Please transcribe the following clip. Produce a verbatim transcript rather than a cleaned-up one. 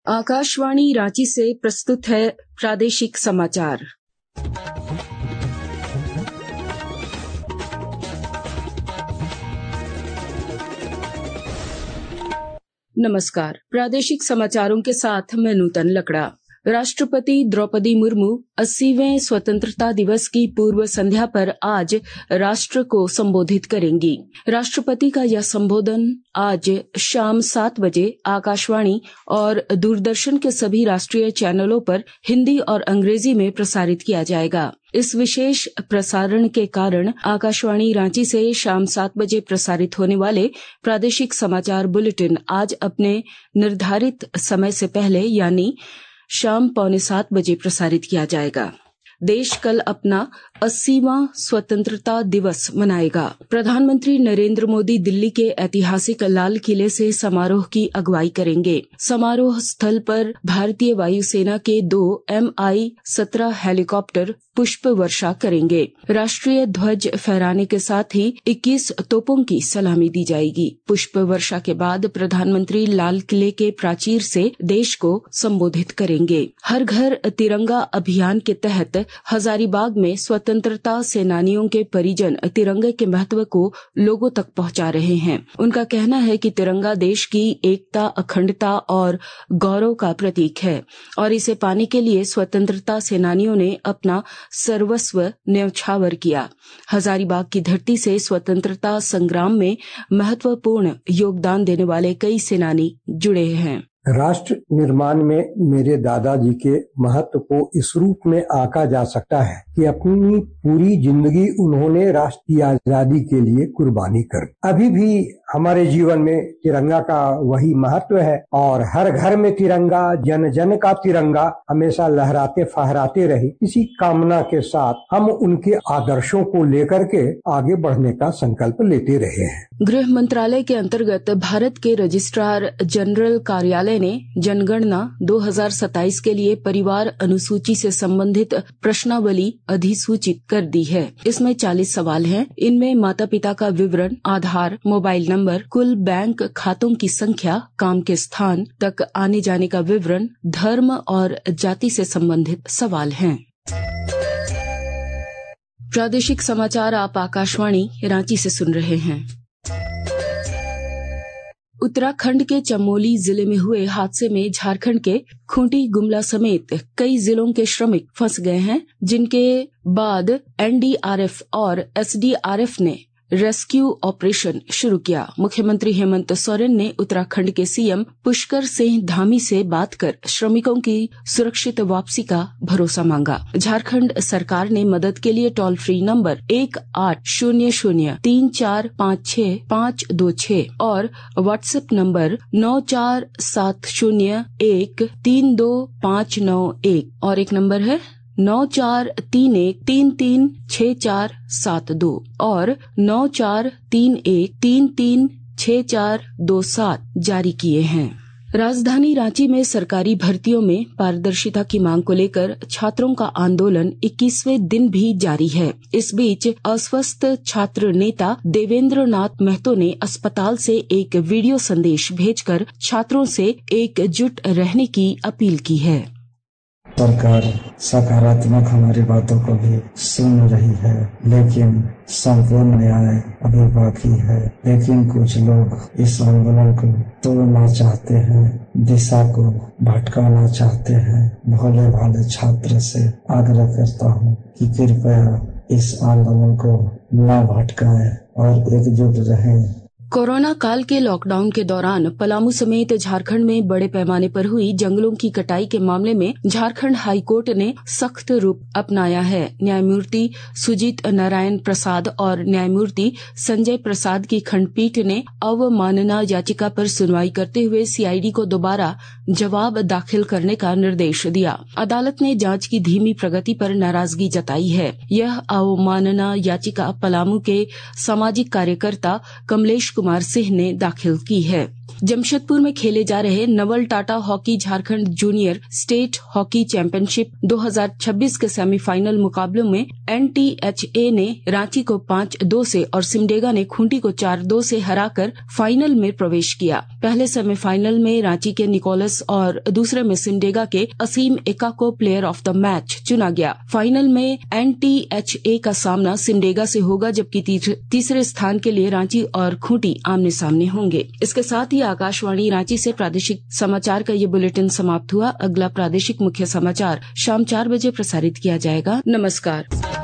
आकाशवाणी रांची से प्रस्तुत है प्रादेशिक समाचार। नमस्कार, प्रादेशिक समाचारों के साथ मैं नूतन लकड़ा। राष्ट्रपति द्रौपदी मुर्मू अस्सीवें स्वतंत्रता दिवस की पूर्व संध्या पर आज राष्ट्र को संबोधित करेंगी। राष्ट्रपति का यह संबोधन आज शाम सात बजे आकाशवाणी और दूरदर्शन के सभी राष्ट्रीय चैनलों पर हिंदी और अंग्रेजी में प्रसारित किया जाएगा। इस विशेष प्रसारण के कारण आकाशवाणी रांची से शाम सात बजे प्रसारित होने वाले प्रादेशिक समाचार बुलेटिन आज अपने निर्धारित समय से पहले यानी शाम पौने सात बजे प्रसारित किया जाएगा। देश कल अपना अस्सीवां स्वतंत्रता दिवस मनाएगा। प्रधानमंत्री नरेंद्र मोदी दिल्ली के ऐतिहासिक लाल किले से समारोह की अगुवाई करेंगे। समारोह स्थल पर भारतीय वायुसेना के दो एम आई सत्रह हेलीकॉप्टर पुष्प वर्षा करेंगे। राष्ट्रीय ध्वज फहराने के साथ ही इक्कीस तोपों की सलामी दी जाएगी। पुष्प वर्षा के बाद प्रधानमंत्री लाल किले के प्राचीर से देश को संबोधित करेंगे। हर घर तिरंगा अभियान के तहत हजारीबाग में स्वतंत्रता सेनानियों के परिजन तिरंगे के महत्व को लोगों तक पहुंचा रहे हैं। उनका कहना है कि तिरंगा देश की एकता, अखंडता और गौरव का प्रतीक है और इसे पाने के लिए स्वतंत्रता सेनानियों ने अपना सर्वस्व न्यौछावर किया। हजारीबाग की धरती से स्वतंत्रता संग्राम में महत्वपूर्ण योगदान देने वाले कई सेनानी जुड़े हैं। राष्ट्र निर्माण में मेरे दादाजी के महत्व को इस रूप में आंका जा सकता है कि अपनी पूरी जिंदगी उन्होंने राष्ट्र की आजादी के लिए कुर्बानी कर दी। अभी भी हमारे जीवन में तिरंगा का वही महत्व है और हर घर में तिरंगा, जन जन का तिरंगा हमेशा लहराते फहराते रहे। इसी कामना के साथ हम उनके आदर्शों को लेकर के आगे बढ़ने का संकल्प लेते रहे हैं। गृह मंत्रालय के अंतर्गत भारत के रजिस्ट्रार जनरल कार्यालय ने जनगणना दो हज़ार सत्ताईस के लिए परिवार अनुसूची से संबंधित प्रश्नावली अधिसूचित कर दी है। इसमें चालीस सवाल हैं। इनमें माता पिता का विवरण, आधार, मोबाइल नंबर, कुल बैंक खातों की संख्या, काम के स्थान तक आने जाने का विवरण, धर्म और जाति से संबंधित सवाल हैं। प्रादेशिक समाचार आप आकाशवाणी रांची से सुन रहे हैं। उत्तराखंड के चमोली जिले में हुए हादसे में झारखंड के खूंटी, गुमला समेत कई जिलों के श्रमिक फंस गए हैं, जिनके बाद एन डी आर एफ और एस डी आर एफ ने रेस्क्यू ऑपरेशन शुरू किया। मुख्यमंत्री हेमंत सोरेन ने उत्तराखंड के सी एम पुष्कर सिंह धामी से बात कर श्रमिकों की सुरक्षित वापसी का भरोसा मांगा। झारखंड सरकार ने मदद के लिए टोल फ्री नंबर एक आठ शून्य शून्य तीन चार पाँच छह पाँच दो छह और व्हाट्सएप नंबर नौ चार सात शून्य एक तीन दो पाँच नौ एक और एक नंबर है नौ चार तीन एक तीन तीन छह चार सात दो और नौ चार तीन एक तीन तीन छह चार दो सात जारी किए हैं। राजधानी रांची में सरकारी भर्तियों में पारदर्शिता की मांग को लेकर छात्रों का आंदोलन इक्कीसवें दिन भी जारी है। इस बीच अस्वस्थ छात्र नेता देवेंद्र नाथ महतो ने अस्पताल से एक वीडियो संदेश भेजकर छात्रों से एकजुट रहने की अपील की है। सरकार सकारात्मक हमारी बातों को भी सुन रही है, लेकिन संपूर्ण न्याय अभी बाकी है। लेकिन कुछ लोग इस आंदोलन को तोड़ना चाहते हैं, दिशा को भटकाना चाहते हैं। भोले भाले छात्र से आग्रह करता हूँ कि कृपया इस आंदोलन को न भटकाएं और एकजुट रहें। कोरोना काल के लॉकडाउन के दौरान पलामू समेत झारखंड में बड़े पैमाने पर हुई जंगलों की कटाई के मामले में झारखंड हाईकोर्ट ने सख्त रुख अपनाया है। न्यायमूर्ति सुजीत नारायण प्रसाद और न्यायमूर्ति संजय प्रसाद की खंडपीठ ने अवमानना याचिका पर सुनवाई करते हुए सी आई डी को दोबारा जवाब दाखिल करने का निर्देश दिया। अदालत ने जांच की धीमी प्रगति पर नाराजगी जताई है। यह अवमानना याचिका पलामू के सामाजिक कार्यकर्ता कमलेश कुमार सिंह ने दाखिल की है। जमशेदपुर में खेले जा रहे Naval Tata hockey Jharkhand junior state hockey championship दो हज़ार छब्बीस के सेमीफाइनल मुकाबलों में एनटीएचए ने रांची को पाँच दो से और सिमडेगा ने खूंटी को चार दो से हराकर फाइनल में प्रवेश किया। पहले सेमीफाइनल में रांची के निकोलस और दूसरे में सिमडेगा के असीम एका को प्लेयर ऑफ द मैच चुना गया। फाइनल में एनटीएचए का सामना सिमडेगा से होगा, जबकि तीसरे स्थान के लिए रांची और खूंटी आमने सामने होंगे। इसके साथ ही आकाशवाणी रांची से प्रादेशिक समाचार का ये बुलेटिन समाप्त हुआ। अगला प्रादेशिक मुख्य समाचार शाम चार बजे प्रसारित किया जाएगा। नमस्कार।